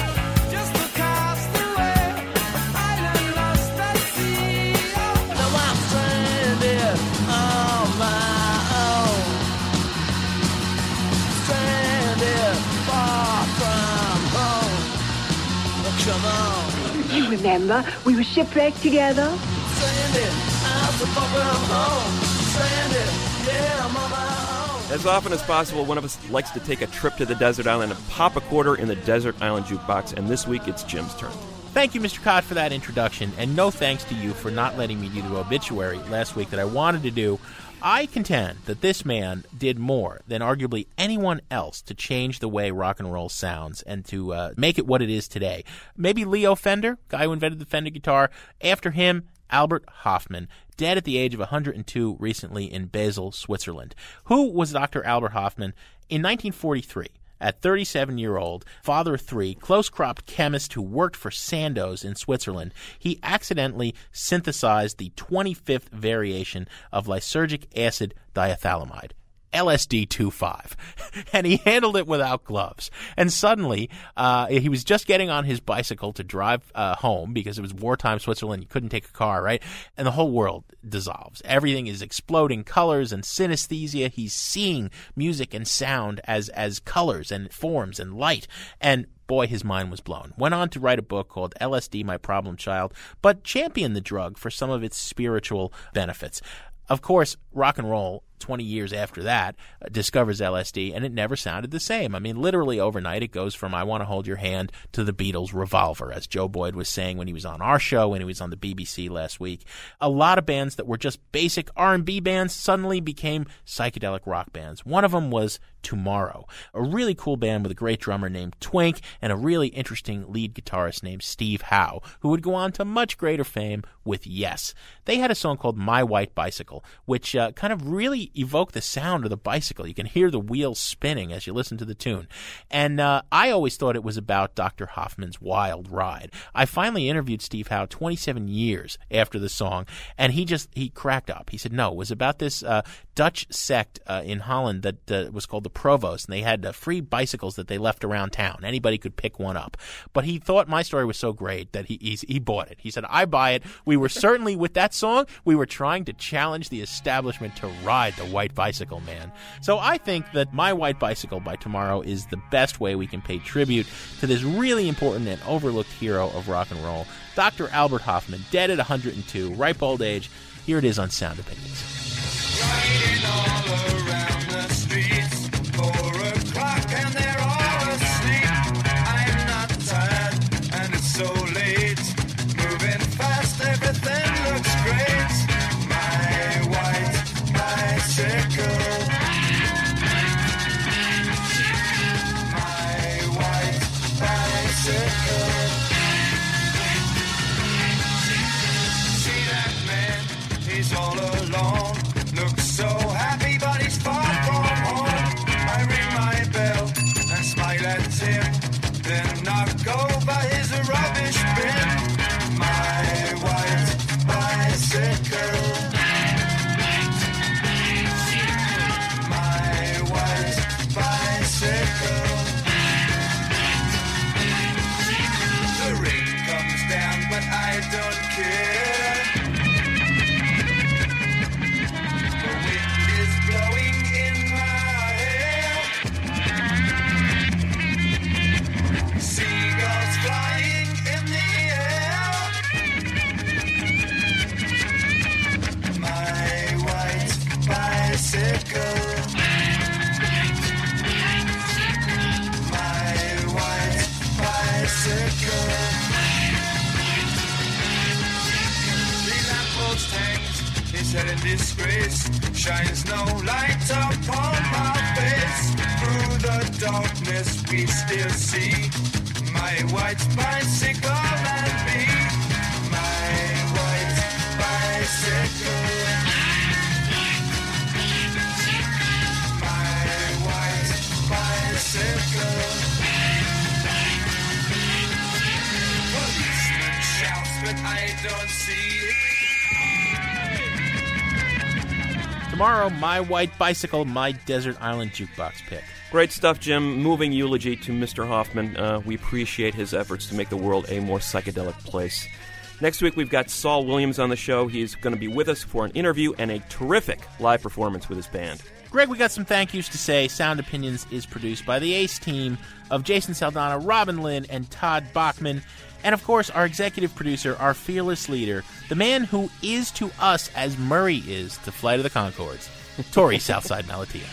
You remember, we were shipwrecked together. As often as possible, one of us likes to take a trip to the desert island and pop a quarter in the Desert Island Jukebox, and this week it's Jim's turn. Thank you, Mr. Cott, for that introduction, and no thanks to you for not letting me do the obituary last week that I wanted to do. I contend that this man did more than arguably anyone else to change the way rock and roll sounds and to make it what it is today. Maybe Leo Fender, guy who invented the Fender guitar. After him, Albert Hofmann, dead at the age of 102 recently in Basel, Switzerland. Who was Dr. Albert Hofmann? In 1943, at 37-year-old, father of three, close-cropped chemist who worked for Sandoz in Switzerland, he accidentally synthesized the 25th variation of lysergic acid diethylamide, LSD-25, and he handled it without gloves. And suddenly, he was just getting on his bicycle to drive home because it was wartime Switzerland. You couldn't take a car, right? And the whole world dissolves. Everything is exploding colors and synesthesia. He's seeing music and sound as colors and forms and light. And boy, his mind was blown. Went on to write a book called LSD, My Problem Child, but championed the drug for some of its spiritual benefits. Of course, rock and roll 20 years after that, discovers LSD, and it never sounded the same. I mean, literally overnight, it goes from I Want to Hold Your Hand to the Beatles' Revolver, as Joe Boyd was saying when he was on our show, when he was on the BBC last week. A lot of bands that were just basic R&B bands suddenly became psychedelic rock bands. One of them was Tomorrow, a really cool band with a great drummer named Twink and a really interesting lead guitarist named Steve Howe, who would go on to much greater fame with Yes. They had a song called My White Bicycle, which kind of really evoked the sound of the bicycle. You can hear the wheels spinning as you listen to the tune. And I always thought it was about Dr. Hoffman's wild ride. I finally interviewed Steve Howe 27 years after the song, and he cracked up. He said, no, it was about this Dutch sect in Holland that was called the Provost, and they had free bicycles that they left around town. Anybody could pick one up. But he thought my story was so great that he bought it. He said, I buy it. We were certainly, with that song, we were trying to challenge the establishment to ride the white bicycle, man. So I think that My White Bicycle by Tomorrow is the best way we can pay tribute to this really important and overlooked hero of rock and roll, Dr. Albert Hoffman, dead at 102, ripe old age. Here it is on Sound Opinions. Riding all around the streets, 4 o'clock and they're all asleep. I'm not tired and it's so late. Moving fast, everything looks great. My white bicycle. My white bicycle. See that man, he's all alone. Looks so happy, but he's far from home. I ring my bell and smile at him, then knock over his rubbish bin. My white bicycle. My white bicycle. The rain comes down, but I don't care. Blowing in my hair. Seagulls flying in the air. My white bicycle. My white bicycle. The lamppost hangs, his head in disgrace. Shines no light upon my face. Through the darkness we still see my white bicycle and me. My white bicycle. My white bicycle. Policeman shouts, but I don't see it. Tomorrow, My White Bicycle, my Desert Island Jukebox pick. Great stuff, Jim. Moving eulogy to Mr. Hoffman. We appreciate his efforts to make the world a more psychedelic place. Next week, we've got Saul Williams on the show. He's going to be with us for an interview and a terrific live performance with his band. Greg, we got some thank yous to say. Sound Opinions is produced by the ACE team of Jason Saldana, Robin Lynn, and Todd Bachman. And, of course, our executive producer, our fearless leader, the man who is to us as Murray is to Flight of the Conchords, Tori Southside Malatia.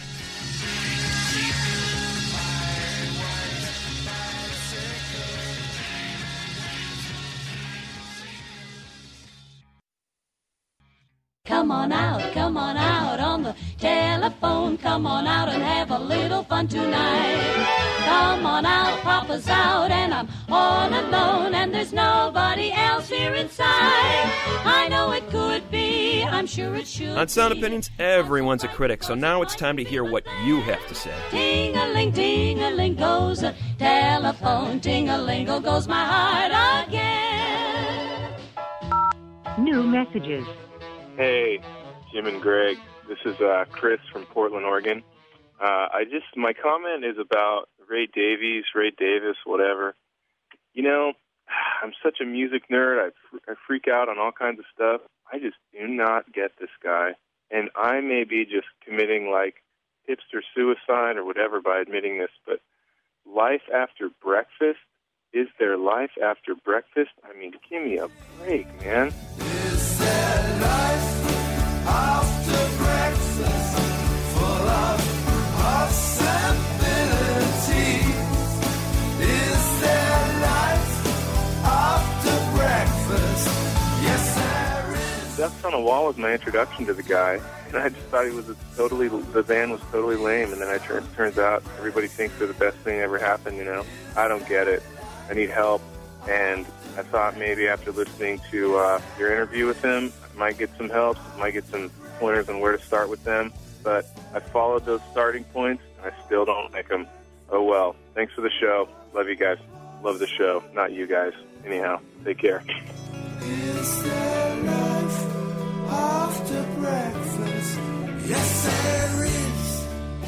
Come on out on the telephone. Come on out and have a little fun tonight. Come on out, Papa's out, and I'm all alone, and there's nobody else here inside. I know it could be, I'm sure it should. On Sound Opinions, everyone's a critic, so now it's time to hear what you have to say. Ting-a-ling, ting-a-ling goes the telephone. Ting-a-ling-o goes my heart again. New messages. Hey, Jim and Greg. This is Chris from Portland, Oregon. My comment is about Ray Davis, whatever. You know, I'm such a music nerd. I freak out on all kinds of stuff. I just do not get this guy. And I may be just committing, like, hipster suicide or whatever by admitting this, but life after breakfast? Is there life after breakfast? I mean, give me a break, man. Is there life after breakfast? Ducks on a Wall was my introduction to the guy, and I just thought the band was totally lame, and then it turns out everybody thinks they're the best thing that ever happened, you know? I don't get it. I need help, and I thought maybe after listening to your interview with him, I might get some help, might get some pointers on where to start with them, but I followed those starting points, and I still don't like them. Oh well. Thanks for the show. Love you guys. Love the show. Not you guys. Anyhow, take care. Is there life after breakfast? Yes, there is.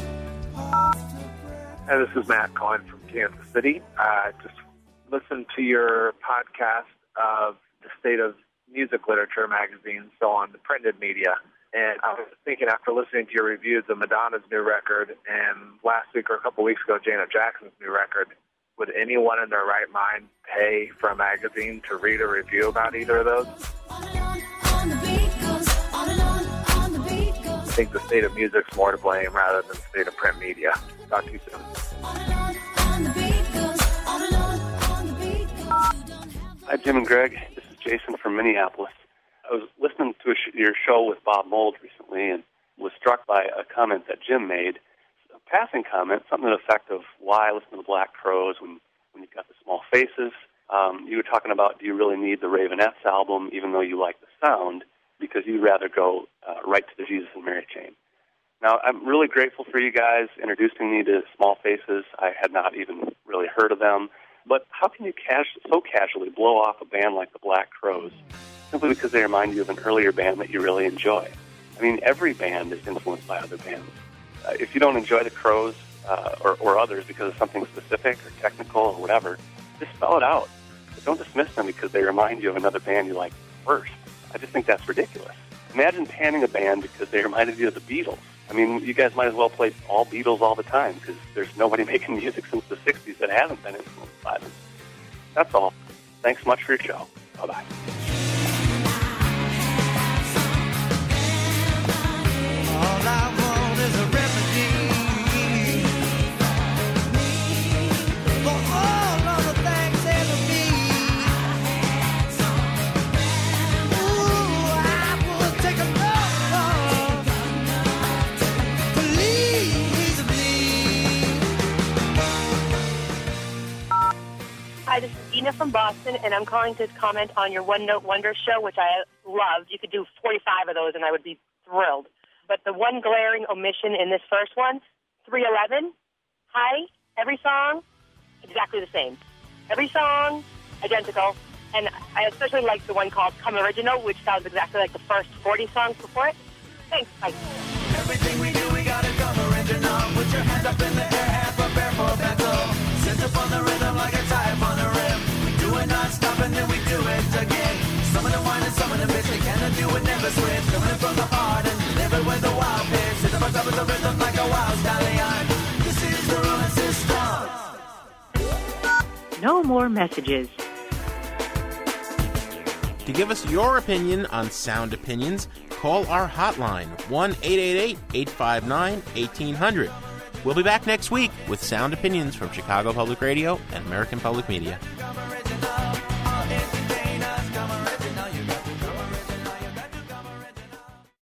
Hi, this is Matt calling from Kansas City. Just listened to your podcast of the State of Music Literature magazine, so on the printed media. And I was thinking, after listening to your reviews of Madonna's new record and last week or a couple weeks ago, Janet Jackson's new record, would anyone in their right mind pay for a magazine to read a review about either of those? I think the State of Music's more to blame rather than the State of Print Media. Talk to you soon. Hi, Jim and Greg. This is Jason from Minneapolis. I was listening to your show with Bob Mould recently and was struck by a comment that Jim made, a passing comment, something to the effect of why listen to the Black Crowes when you've got the Small Faces. You were talking about, do you really need the Ravenettes album, even though you like the sound, because you'd rather go right to the Jesus and Mary chain. Now, I'm really grateful for you guys introducing me to Small Faces. I had not even really heard of them. But how can you so casually blow off a band like the Black Crowes simply because they remind you of an earlier band that you really enjoy? I mean, every band is influenced by other bands. If you don't enjoy the Crowes or others because of something specific or technical or whatever, just spell it out. But don't dismiss them because they remind you of another band you like first. I just think that's ridiculous. Imagine panning a band because they reminded you of the Beatles. I mean, you guys might as well play all Beatles all the time because there's nobody making music since the 60s that hasn't been influenced by them. That's all. Thanks much for your show. Bye-bye. All I want is a remedy for all of the things that to me. Ooh, I will take a look. Please, please. Hi, this is Dina from Boston, and I'm calling to comment on your One Note Wonder show, which I loved. You could do 45 of those, and I would be thrilled. But the one glaring omission in this first one, 311, hi, every song, exactly the same. Every song, identical. And I especially like the one called Come Original, which sounds exactly like the first 40 songs before it. Thanks, bye. Everything we do, we gotta come original. Put your hands up in the air, half prepare for battle. Sit up on the rhythm like a type on the rim. We do it non-stop and then we do it again. Some of the wine and some of the bitch, they cannot do it, never switch. Coming from the heart and live it with the wild pitch. Sit up on top of the rhythm like a wild stallion. This is the rolling system. No more messages. To give us your opinion on Sound Opinions, call our hotline, 1-888-859-1800. We'll be back next week with Sound Opinions from Chicago Public Radio and American Public Media.